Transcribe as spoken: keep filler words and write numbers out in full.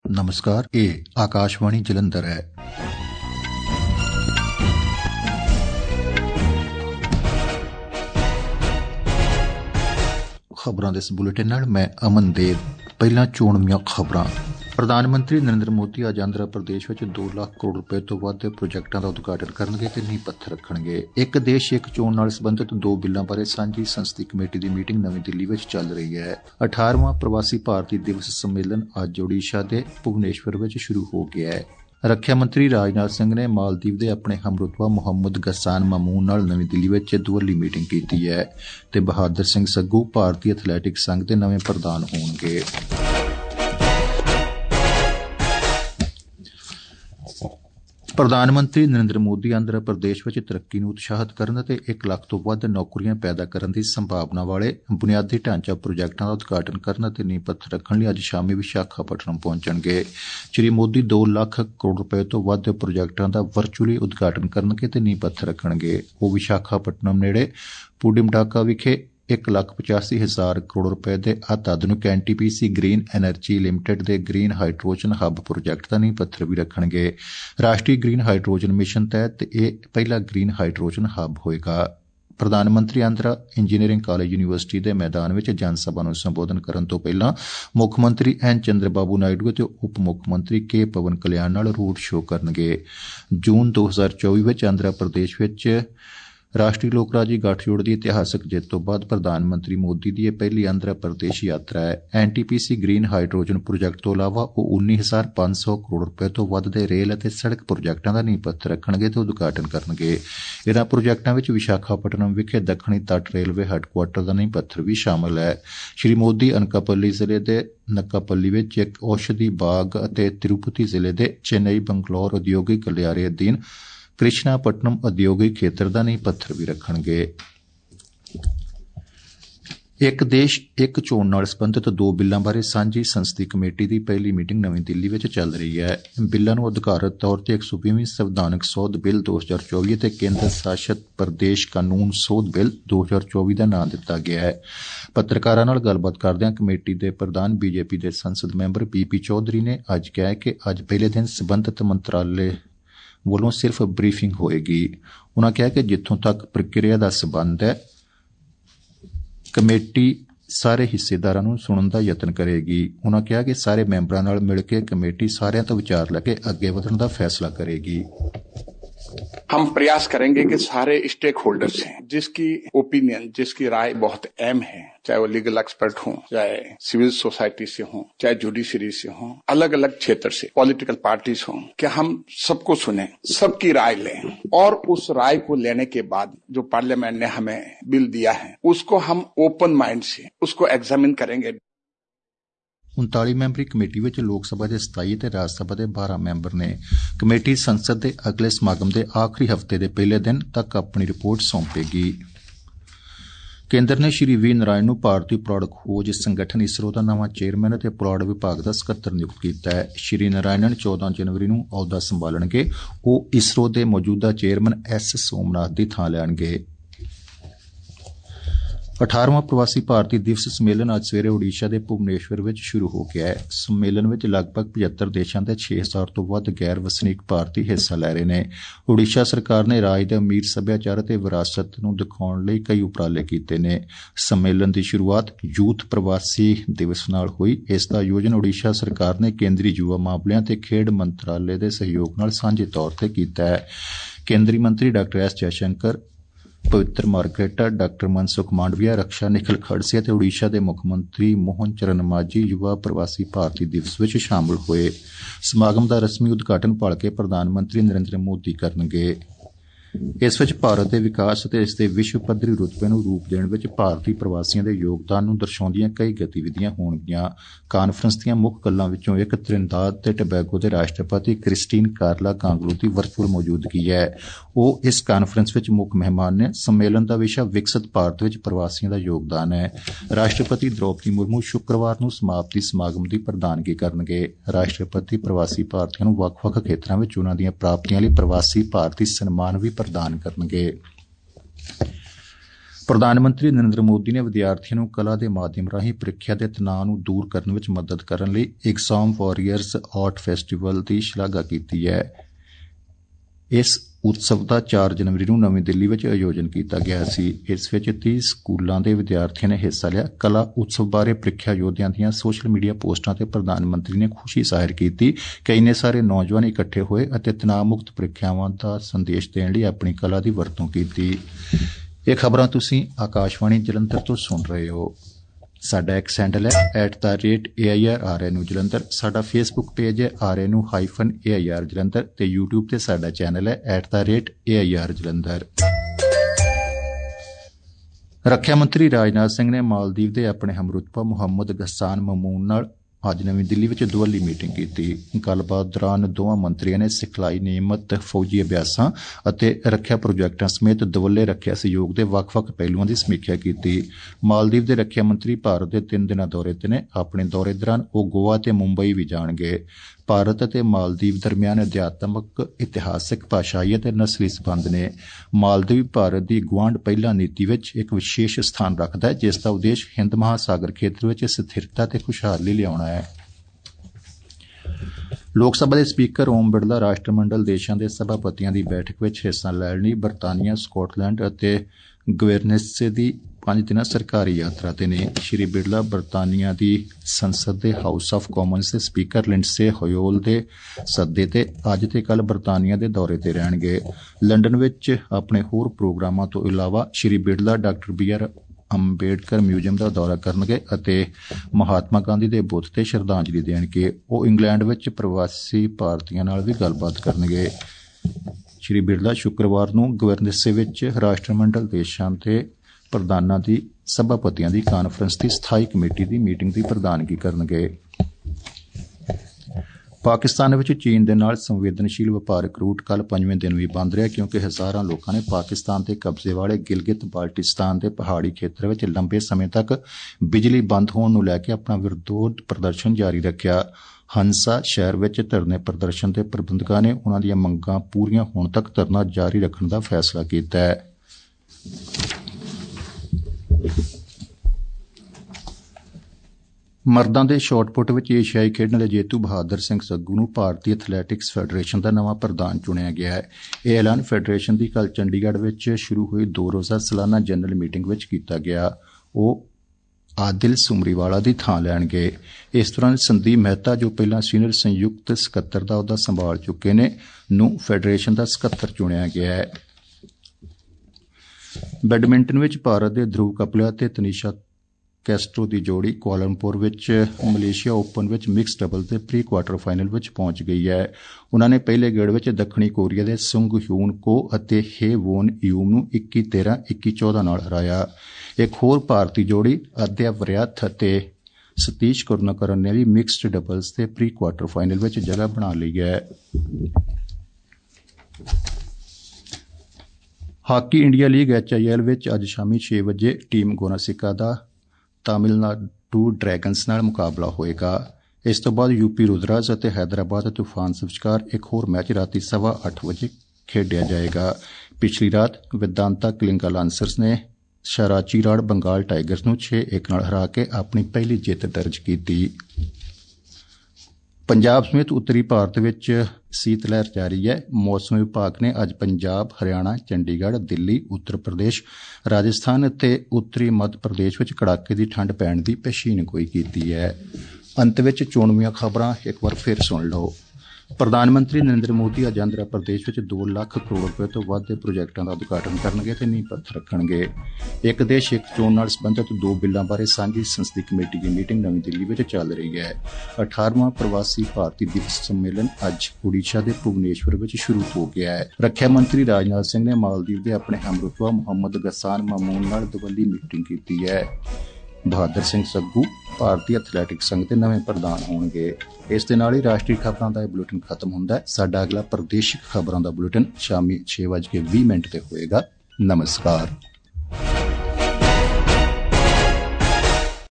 नमस्कार, ये आकाशवाणी जलंधर है। खबरां दे इस बुलेटिन नाल मैं अमन देव। पहला चोणवीआं खबरां। प्रधानमंत्री नरेंद्र मोदी अज आंध्र प्रदेश विच दो लाख करोड़ रुपए तो वध प्रोजैक्टां दा उद्घाटन करनगे ते नींह पत्थर रखणगे। एक देश एक चोण नाल संबंधित दो बिल्लां बारे सांझी संसदीय कमेटी दी मीटिंग नवीं दिल्ली विच चल रही है। अठारहवां प्रवासी भारतीय दिवस सम्मेलन अज ओडिशा दे भुवनेश्वर विच शुरू हो गया है। रक्षा मंत्री राजनाथ सिंह ने मालदीव दे अपने हमरुतबा मोहम्मद गसान मामून नाल नवीं दिल्ली विच दुवल्ली मीटिंग कीती है ते बहादुर सिंह सग्गू भारतीय एथलैटिक्स संघ दे नवें प्रधान होणगे। प्रधानमंत्री नरेंद्र मोदी आंध्र प्रदेश विच तरक्की नूं उत्साहित करन ते एक लाख तो वध नौकरियां पैदा करन दी संभावना वाले बुनियादी ढांचा प्रोजैक्टां दा उद्घाटन करन ते नींह पत्थर रखण लई अज शामी विशाखापट्टनम पहुंचणगे। श्री मोदी दो लाख करोड़ रुपए तो वध प्रोजैक्टां दा वर्चुअली उद्घाटन करनगे ते नींह पत्थर रखणगे। ओह विशाखापट्टनम नेड़े पुडिमडाका विखे एक लाख पचासी हजार करोड़ रुपए दे अत्याधुनिक एनटीपीसी ग्रीन एनर्जी लिमिटेड दे ग्रीन हाइड्रोजन हब प्रोजैक्ट दा नींह पत्थर भी रखणगे। राष्ट्रीय ग्रीन हाइड्रोजन मिशन तहत यह पहला ग्रीन हाइड्रोजन हब होएगा। प्रधानमंत्री आंध्रा इंजीनियरिंग कॉलेज यूनीवर्सिटी दे मैदान विच जनसभा नूं संबोधन करन तो पहलां मुख्यमंत्री एन चंद्रबाबू नायडू ते उप मुख्यमंत्री के पवन कल्याण नाल रोड शो करनगे। जून दो हजार चौबी विच आंध्र प्रदेश विच राष्ट्रीय लोक राजी गठजोड़ की इतिहासक जित तो बाद प्रधानमंत्री मोदी की यह पहली आंध्र प्रदेश यात्रा है। एनटीपीसी ग्रीन हाइड्रोजन प्रोजैक्ट तो इलावा वह उन्नी हजार पांच सौ करोड़ रुपए तो वध दे रेल और सड़क प्रोजैक्टां दा नींह पत्थर रखणगे ते उद्घाटन करनगे। इन्हां प्रोजैक्टां विच विशाखापट्टनम विखे दक्षिणी तट रेलवे हैडकुआटर दा नींह पत्थर भी शामिल है। श्री मोदी अनकापल्ली जिले दे नक्कापल्ली विच एक औषधि बाग अते तिरुपति जिले दे चेन्नई बंगलौर उद्योगिक गलियारे अधीन कृष्णापट्टनम उद्योगिक खेतर दा नींह पत्थर भी रखणगे। एक देश एक चोण नाल संबंधित दो बिल्लां बारे सांझी संसदीय कमेटी की पहली मीटिंग नवीं दिल्ली विच चल रही है। बिल्लां नूं अधिकारित तौर ते एक सौ बीसवीं संविधानक सोध बिल दो हजार चौबी ते केंद्र शासित प्रदेश कानून सोध बिल दो हजार चौबी का नाम दिता गया है। पत्रकारां नाल गलबात करदिआं कमेटी के प्रधान बीजेपी के संसद मैंबर पीपी चौधरी ने अज कहा कि अज पहले दिन संबंधित मंत्रालय ਵੱਲੋਂ सिर्फ ब्रीफिंग होएगी। उन्होंने कहा कि जिथों तक प्रक्रिया का संबंध है कमेटी सारे हिस्सेदारां नूं सुणन दा यतन करेगी। उन्होंने कहा कि सारे मैंबरां नाल मिल के कमेटी सारिआं तो विचार लैके अगे वधण दा फैसला करेगी। हम प्रयास करेंगे कि सारे स्टेक होल्डर्स हैं जिसकी ओपिनियन जिसकी राय बहुत अहम है, चाहे वो लीगल एक्सपर्ट हों, चाहे सिविल सोसाइटी से हों, चाहे जुडिशरी से हों, अलग अलग क्षेत्र से पॉलिटिकल पार्टीज हों, कि हम सबको सुने, सबकी राय लें और उस राय को लेने के बाद जो पार्लियामेंट ने हमें बिल दिया है उसको हम ओपन माइंड से उसको एग्जामिन करेंगे। उनताली मैंबरी कमेटी विच लोक सभा के सताई ते राज्य सभा के बारह मैंबर ने। कमेटी संसद के अगले समागम के आखिरी हफ्ते के पहले दिन तक अपनी रिपोर्ट सौंपेगी। केंद्र ने श्री वी नारायण नूं भारतीय पुलाड़ खोज संगठन इसरो का नवां चेयरमैन ते पुलाड़ विभाग का सकत्तर नियुक्त किया है। श्री नारायणन चौदह जनवरी नूं अहुदा संभालणगे। वह इसरो के मौजूदा चेयरमैन एस सोमनाथ की थां लैणगे। अठारहवां प्रवासी भारतीय दिवस सम्मेलन अज सवेरे ओडिशा के भुवनेश्वर विच शुरू हो गया है। सम्मेलन विच लगभग पचहत्तर देशों के छे हजार तो वध गैर वसनीक भारतीय हिस्सा लै रहे हैं। ओडिशा सरकार ने राज के अमीर सभ्याचार ते विरासत नूं दिखाउण लई कई उपराले कीते ने। सम्मेलन की शुरुआत यूथ प्रवासी दिवस नाल हुई। इसका आयोजन ओडिशा सरकार ने केंद्रीय युवा मामलिਆਂ ते खेड मंत्रालय के सहयोग नाल सांझे तौर ते कीता है। केंद्रीय मंत्री डॉ एस जयशंकर, पवित्र मार्गरेटा, डॉ मनसुख मांडविया, रक्षा निखिल खड़से ते ओडिशा के मुख्यमंत्री मोहन चरण मांझी युवा प्रवासी भारतीय दिवस विच शामिल होए। समागम का रस्मी उद्घाटन भलके प्रधानमंत्री नरेंद्र मोदी करनगे। इस विच भारत के विकास ते इसके विश्व पद्धरी रुतबे नूं रूप देण विच भारतीय प्रवासियों के योगदान नूं दर्शाउंदियां कई गतिविधियां होणगीਆਂ। कानफ्रेंस दीआं मुख गल्लां विचों एक त्रिनिदाद ते टबैगो के राष्ट्रपति क्रिस्टीन कार्ला कांगलू की वर्चुअल मौजूदगी है। वह इस कानफ्रेंस विच मुख मेहमान ने। सम्मेलन का विषय विकसित भारत विच प्रवासियों का योगदान है। राष्ट्रपति द्रौपदी मुर्मू शुक्रवार नूं समाप्ति समागम की प्रधानगी करनगे। राष्ट्रपति प्रवासी भारतीयों नूं वख-वख खेत्रां विच उन्हां दीआं प्राप्तियां लई प्रवासी भारती सन्मान भी प्रदान करनगे। ਪ੍ਰਧਾਨ ਮੰਤਰੀ ਨਰਿੰਦਰ ਮੋਦੀ ਨੇ ਵਿਦਿਆਰਥੀਆਂ ਨੂੰ ਕਲਾ ਦੇ ਮਾਧਿਅਮ ਰਾਹੀਂ ਪ੍ਰੀਖਿਆ ਦੇ ਤਣਾਅ ਨੂੰ ਦੂਰ ਕਰਨ ਵਿੱਚ ਮਦਦ ਕਰਨ ਲਈ ਐਗਜ਼ਾਮ ਵਾਰੀਅਰਜ਼ ਆਰਟ ਫੈਸਟੀਵਲ ਦੀ ਸ਼ਲਾਘਾ ਕੀਤੀ ਹੈ। ਇਸ ਉਤਸਵ ਦਾ ਚਾਰ ਜਨਵਰੀ ਨੂੰ ਨਵੀਂ ਦਿੱਲੀ ਵਿੱਚ ਆਯੋਜਨ ਕੀਤਾ ਗਿਆ ਸੀ। ਇਸ ਵਿੱਚ ਤੀਹ ਸਕੂਲਾਂ ਦੇ ਵਿਦਿਆਰਥੀਆਂ ਨੇ ਹਿੱਸਾ ਲਿਆ। ਕਲਾ ਉਤਸਵ ਬਾਰੇ ਪ੍ਰੀਖਿਆ ਯੋਧਿਆਂ ਦੀਆਂ ਸੋਸ਼ਲ ਮੀਡੀਆ ਪੋਸਟਾਂ ਤੇ ਪ੍ਰਧਾਨ ਮੰਤਰੀ ਨੇ ਖੁਸ਼ੀ ਜ਼ਾਹਿਰ ਕੀਤੀ ਕਿ ਇੰਨੇ ਸਾਰੇ ਨੌਜਵਾਨ ਇਕੱਠੇ ਹੋਏ ਅਤੇ ਤਣਾਅ ਮੁਕਤ ਪ੍ਰੀਖਿਆਵਾਂ ਦਾ ਸੰਦੇਸ਼ ਦੇਣ ਲਈ ਆਪਣੀ ਕਲਾ ਦੀ ਵਰਤੋਂ ਕੀਤੀ। ਇਹ ਖਬਰਾਂ ਤੁਸੀਂ ਆਕਾਸ਼ਵਾਣੀ ਜਲੰਧਰ ਤੋਂ ਸੁਣ ਰਹੇ ਹੋ। ਸਾਡਾ ਐਕਸ ਹੈਂਡਲ ਹੈ at the rate A I R R N Jalandhar. ਸਾਡਾ ਫੇਸਬੁੱਕ ਪੇਜ ਹੈ R N hyphen A I R Jalandhar ਤੇ ਯੂਟਿਊਬ ਤੇ ਸਾਡਾ ਚੈਨਲ ਹੈ at the rate A I R Jalandhar. ਰੱਖਿਆ ਮੰਤਰੀ ਰਾਜਨਾਥ ਸਿੰਘ ਨੇ ਮਾਲਦੀਵ ਦੇ ਆਪਣੇ ਹਮਰੁਤਬਾ ਮੁਹੰਮਦ ਗਸਾਨ ਮਮੂਨ ਨਾਲ ਅੱਜ ਨਵੀਂ ਦਿੱਲੀ ਵਿੱਚ ਦੁਵੱਲੀ ਮੀਟਿੰਗ ਕੀਤੀ। ਗੱਲਬਾਤ ਦੌਰਾਨ ਦੋਵਾਂ ਮੰਤਰੀਆਂ ਨੇ ਸਿਖਲਾਈ ਨਿਯਮਤ ਫੌਜੀ ਅਭਿਆਸਾਂ ਅਤੇ ਰੱਖਿਆ ਪ੍ਰੋਜੈਕਟਾਂ ਸਮੇਤ ਦੁਵੱਲੇ ਰੱਖਿਆ ਸਹਿਯੋਗ ਦੇ ਵੱਖ-ਵੱਖ ਪਹਿਲੂਆਂ ਦੀ ਸਮੀਖਿਆ ਕੀਤੀ। ਮਾਲਦੀਵ ਦੇ ਰੱਖਿਆ ਮੰਤਰੀ ਭਾਰਤ ਦੇ ਤਿੰਨ ਦਿਨਾਂ ਦੌਰੇ ਤੇ ਨੇ। ਆਪਣੇ ਦੌਰੇ ਦੌਰਾਨ ਉਹ ਗੋਆ ਤੇ ਮੁੰਬਈ ਵੀ ਜਾਣਗੇ। ਭਾਰਤ ਅਤੇ ਮਾਲਦੀਵ ਦਰਮਿਆਨ ਅਧਿਆਤਮਕ, ਇਤਿਹਾਸਕ, ਭਾਸ਼ਾਈ ਅਤੇ ਨਸਲੀ ਸਬੰਧ ਨੇ। ਮਾਲਦੀਵ ਭਾਰਤ ਦੀ ਗੁਆਂਢ ਪਹਿਲਾ ਨੀਤੀ ਵਿੱਚ ਇੱਕ ਵਿਸ਼ੇਸ਼ ਸਥਾਨ ਰੱਖਦਾ ਹੈ, ਜਿਸ ਦਾ ਉਦੇਸ਼ ਹਿੰਦ ਮਹਾਸਾਗਰ ਖੇਤਰ ਵਿੱਚ ਸਥਿਰਤਾ ਤੇ ਖੁਸ਼ਹਾਲੀ ਲਿਆਉਣਾ ਹੈ। ਲੋਕ ਸਭਾ ਦੇ ਸਪੀਕਰ ਓਮ ਬਿਰਲਾ ਰਾਸ਼ਟਰਮੰਡਲ ਦੇਸ਼ਾਂ ਦੇ ਸਭਾਪਤੀਆਂ ਦੀ ਬੈਠਕ ਵਿੱਚ ਹਿੱਸਾ ਲੈਣ ਲਈ ਬਰਤਾਨੀਆ, ਸਕਾਟਲੈਂਡ ਅਤੇ ਗਵਰਨੈਂਸ ਦੀ ਪੰਜ ਦਿਨਾਂ ਸਰਕਾਰੀ ਯਾਤਰਾ ਤੇ ਨੇ। ਸ਼੍ਰੀ ਬਿਰਲਾ ਬਰਤਾਨੀਆ ਦੀ ਸੰਸਦ ਦੇ ਹਾਊਸ ਆਫ ਕਾਮਨਸ ਦੇ ਸਪੀਕਰ ਲਿੰਡਸੇ ਹੋਯੋਲ ਦੇ ਸੱਦੇ ਤੇ ਅੱਜ ਤੇ ਕੱਲ੍ਹ ਬਰਤਾਨੀਆ ਦੇ ਦੌਰੇ ਤੇ ਰਹਿਣਗੇ। ਲੰਡਨ ਵਿੱਚ ਆਪਣੇ ਹੋਰ ਪ੍ਰੋਗਰਾਮਾਂ ਤੋਂ ਇਲਾਵਾ Shri Birla doctor B R Ambedkar museum ਦਾ ਦੌਰਾ ਕਰਨਗੇ ਅਤੇ ਮਹਾਤਮਾ ਗਾਂਧੀ ਦੇ ਬੁੱਤ ਤੇ ਸ਼ਰਧਾਂਜਲੀ ਦੇਣਗੇ। ਉਹ ਇੰਗਲੈਂਡ ਵਿੱਚ ਪ੍ਰਵਾਸੀ ਭਾਰਤੀਆਂ ਨਾਲ ਵੀ ਗੱਲਬਾਤ ਕਰਨਗੇ। ਸ਼੍ਰੀ ਬਿਰਲਾ ਸ਼ੁੱਕਰਵਾਰ ਨੂੰ ਗਵਰਨੈਂਸ ਵਿੱਚ ਰਾਸ਼ਟਰਮੰਡਲ ਦੇਸ਼ਾਂ ਦੇ ਪ੍ਰਧਾਨਾਂ ਦੀ ਸਭਾਪਤੀਆਂ ਦੀ ਕਾਨਫਰੰਸ ਦੀ ਸਥਾਈ ਕਮੇਟੀ ਦੀ ਮੀਟਿੰਗ ਦੀ ਪ੍ਰਧਾਨਗੀ ਕਰਨਗੇ। ਪਾਕਿਸਤਾਨ ਵਿੱਚ ਚੀਨ ਦੇ ਨਾਲ ਸੰਵੇਦਨਸ਼ੀਲ ਵਪਾਰਕ ਰੂਟ ਕੱਲ੍ਹ ਪੰਜਵੇਂ ਦਿਨ ਵੀ ਬੰਦ ਰਿਹਾ, ਕਿਉਂਕਿ ਹਜ਼ਾਰਾਂ ਲੋਕਾਂ ਨੇ ਪਾਕਿਸਤਾਨ ਦੇ ਕਬਜ਼ੇ ਵਾਲੇ ਗਿਲਗਿਤ ਬਾਲਟਿਸਤਾਨ ਦੇ ਪਹਾੜੀ ਖੇਤਰ ਵਿੱਚ ਲੰਬੇ ਸਮੇਂ ਤੱਕ ਬਿਜਲੀ ਬੰਦ ਹੋਣ ਨੂੰ ਲੈ ਕੇ ਆਪਣਾ ਵਿਰੋਧ ਪ੍ਰਦਰਸ਼ਨ ਜਾਰੀ ਰੱਖਿਆ। ਹੰਸਾ ਸ਼ਹਿਰ ਵਿੱਚ ਧਰਨੇ ਪ੍ਰਦਰਸ਼ਨ ਦੇ ਪ੍ਰਬੰਧਕਾਂ ਨੇ ਉਨ੍ਹਾਂ ਦੀਆਂ ਮੰਗਾਂ ਪੂਰੀਆਂ ਹੋਣ ਤੱਕ ਧਰਨਾ ਜਾਰੀ ਰੱਖਣ ਦਾ ਫੈਸਲਾ ਕੀਤਾ ਹੈ। ਮਰਦਾਂ ਦੇ ਸ਼ਾਟਪੁੱਟ ਵਿੱਚ ਏਸ਼ੀਆਈ ਖੇਡਾਂ ਦੇ ਜੇਤੂ ਬਹਾਦਰ ਸਿੰਘ ਸੱਗੂ ਨੂੰ ਭਾਰਤੀ ਐਥਲੈਟਿਕਸ ਫੈਡਰੇਸ਼ਨ ਦਾ ਨਵਾਂ ਪ੍ਰਧਾਨ ਚੁਣਿਆ ਗਿਆ ਹੈ। ਇਹ ਐਲਾਨ ਫੈਡਰੇਸ਼ਨ ਦੀ ਕੱਲ੍ਹ ਚੰਡੀਗੜ੍ਹ ਵਿੱਚ ਸ਼ੁਰੂ ਹੋਈ ਦੋ ਰੋਜ਼ਾ ਸਾਲਾਨਾ ਜਨਰਲ ਮੀਟਿੰਗ ਵਿੱਚ ਕੀਤਾ ਗਿਆ। ਉਹ ਆਦਿਲ ਸੁਮਰੀਵਾਲਾ ਦੀ ਥਾਂ ਲੈਣਗੇ। ਇਸ ਦੌਰਾਨ ਸੰਦੀਪ ਮਹਿਤਾ, ਜੋ ਪਹਿਲਾਂ ਸੀਨੀਅਰ ਸੰਯੁਕਤ ਸਕੱਤਰ ਦਾ ਅਹੁਦਾ ਸੰਭਾਲ ਚੁੱਕੇ ਨੇ, ਨੂੰ ਫੈਡਰੇਸ਼ਨ ਦਾ ਸਕੱਤਰ ਚੁਣਿਆ ਗਿਆ ਹੈ। ਬੈਡਮਿੰਟਨ ਵਿੱਚ ਭਾਰਤ ਦੇ ਧਰੁਵ ਕਪਿਲਾ ਤੇ ਤਨੀਸ਼ਾ ਕੈਸਟਰੋ ਦੀ ਜੋੜੀ ਕੁਆਲਾਲੰਪੁਰ ਵਿੱਚ ਮਲੇਸ਼ੀਆ ਓਪਨ ਵਿੱਚ ਮਿਕਸ ਡਬਲ ਦੇ ਪ੍ਰੀ ਕੁਆਰਟਰ ਫਾਈਨਲ ਵਿੱਚ ਪਹੁੰਚ ਗਈ ਹੈ। ਉਨ੍ਹਾਂ ਨੇ ਪਹਿਲੇ ਗੇੜ ਵਿੱਚ ਦੱਖਣੀ ਕੋਰੀਆ ਦੇ ਸੁੰਗ ਹਿਊਨ ਕੋ ਅਤੇ ਹੇ ਵੋਨ ਯੂਮ ਨੂੰ ਇੱਕੀ ਤੇਰਾਂ, ਇੱਕੀ ਚੌਦਾਂ ਨਾਲ ਹਰਾਇਆ। ਇੱਕ ਹੋਰ ਭਾਰਤੀ ਜੋੜੀ ਆਦਿਆ ਵਰਿਆਥ ਅਤੇ ਸਤੀਸ਼ ਕਰੁਣਾਕਰਨ ਨੇ ਵੀ ਮਿਕਸਡ ਡਬਲਸ ਦੇ ਪ੍ਰੀ ਕੁਆਰਟਰ ਫਾਈਨਲ ਵਿੱਚ ਜਗ੍ਹਾ ਬਣਾ ਲਈ ਹੈ। Hockey India league H I L ਵਿੱਚ ਅੱਜ ਸ਼ਾਮੀ ਛੇ ਵਜੇ ਟੀਮ ਗੋਨਾਸਿਕਾ ਦਾ ਤਾਮਿਲਨਾਡੂ ਡਰੈਗਨਸ ਨਾਲ ਮੁਕਾਬਲਾ ਹੋਏਗਾ। ਇਸ ਤੋਂ ਬਾਅਦ ਯੂਪੀ ਰੁਦਰਾਜ ਅਤੇ ਹੈਦਰਾਬਾਦ ਤੂਫਾਨਸ ਵਿਚਕਾਰ ਇੱਕ ਹੋਰ ਮੈਚ ਰਾਤੀ ਸਵਾ ਅੱਠ ਵਜੇ ਖੇਡਿਆ ਜਾਏਗਾ। ਪਿਛਲੀ ਰਾਤ ਵਿਦਾਂਤਾ ਕਲਿੰਗਾ ਲਾਂਸਰਸ ਨੇ ਸ਼ਰਾਚੀਰਾੜ ਬੰਗਾਲ ਟਾਈਗਰਸ ਨੂੰ ਛੇ ਇੱਕ ਨਾਲ ਹਰਾ ਕੇ ਆਪਣੀ ਪਹਿਲੀ ਜਿੱਤ ਦਰਜ ਕੀਤੀ। ਪੰਜਾਬ ਸਮੇਤ ਉੱਤਰੀ ਭਾਰਤ ਵਿੱਚ ਸੀਤ ਲਹਿਰ ਜਾਰੀ ਹੈ। ਮੌਸਮ ਵਿਭਾਗ ਨੇ ਅੱਜ ਪੰਜਾਬ, ਹਰਿਆਣਾ, ਚੰਡੀਗੜ੍ਹ, ਦਿੱਲੀ, ਉੱਤਰ ਪ੍ਰਦੇਸ਼, ਰਾਜਸਥਾਨ ਅਤੇ ਉੱਤਰੀ ਮੱਧ ਪ੍ਰਦੇਸ਼ ਵਿੱਚ ਕੜਾਕੇ ਦੀ ਠੰਡ ਪੈਣ ਦੀ ਪੇਸ਼ੀਨਗੋਈ ਕੀਤੀ ਹੈ। ਅੰਤ ਵਿੱਚ ਚੋਣਵੀਆਂ ਖਬਰਾਂ ਇੱਕ ਵਾਰ ਫਿਰ ਸੁਣ ਲਓ। ਪ੍ਰਧਾਨ ਮੰਤਰੀ ਨਰਿੰਦਰ ਮੋਦੀ ਅੱਜ ਆਂਧਰਾ ਪ੍ਰਦੇਸ਼ ਵਿੱਚ ਦੋ ਲੱਖ ਕਰੋੜ ਰੁਪਏ ਤੋਂ ਵੱਧ ਦੇ ਪ੍ਰੋਜੈਕਟਾਂ ਦਾ ਉਦਘਾਟਨ ਕਰਨਗੇ ਤੇ ਨੀਂਹ ਪੱਥਰ ਰੱਖਣਗੇ। ਇੱਕ ਦੇਸ਼ ਇੱਕ ਚੋਣ ਨਾਲ ਸੰਬੰਧਿਤ ਦੋ ਬਿੱਲਾਂ ਬਾਰੇ ਸਾਂਝੀ ਸੰਸਦੀ ਕਮੇਟੀ ਦੀ ਮੀਟਿੰਗ ਨਵੀਂ ਦਿੱਲੀ ਵਿੱਚ ਚੱਲ ਰਹੀ ਹੈ। ਅਠਾਰਵਾਂ ਪ੍ਰਵਾਸੀ ਭਾਰਤੀ ਦਿਵਸ ਸੰਮੇਲਨ ਅੱਜ ਓਡੀਸ਼ਾ ਦੇ ਭੁਵਨੇਸ਼ਵਰ ਵਿੱਚ ਸ਼ੁਰੂ ਹੋ ਗਿਆ ਹੈ। ਰੱਖਿਆ ਮੰਤਰੀ ਰਾਜਨਾਥ ਸਿੰਘ ਨੇ ਮਾਲਦੀਵ ਦੇ ਆਪਣੇ ਹਮਰੁਤਬਾ ਮੁਹੰਮਦ ਗਸਾਨ ਮਮੂਨ ਨਾਲ ਦੁਵੱਲੀ ਮੀਟਿੰਗ ਕੀਤੀ ਹੈ। ਬਹਾਦਰ ਸਿੰਘ ਸੱਗੂ ਭਾਰਤੀ ਐਥਲੈਟਿਕ ਸੰਘ ਦੇ ਨਵੇਂ ਪ੍ਰਧਾਨ ਹੋਣਗੇ। ਇਸ ਦੇ ਨਾਲ ਹੀ ਰਾਸ਼ਟਰੀ ਖਬਰਾਂ ਦਾ ਇਹ ਬੁਲੇਟਿਨ ਖਤਮ ਹੁੰਦਾ ਹੈ। ਸਾਡਾ ਅਗਲਾ ਪ੍ਰਦੇਸ਼ਿਕ ਖਬਰਾਂ ਦਾ ਬੁਲੇਟਿਨ ਸ਼ਾਮੀ ਛੇ ਵੱਜ ਕੇ ਵੀਹ ਮਿੰਟ ਤੇ ਹੋਏਗਾ। ਨਮਸਕਾਰ।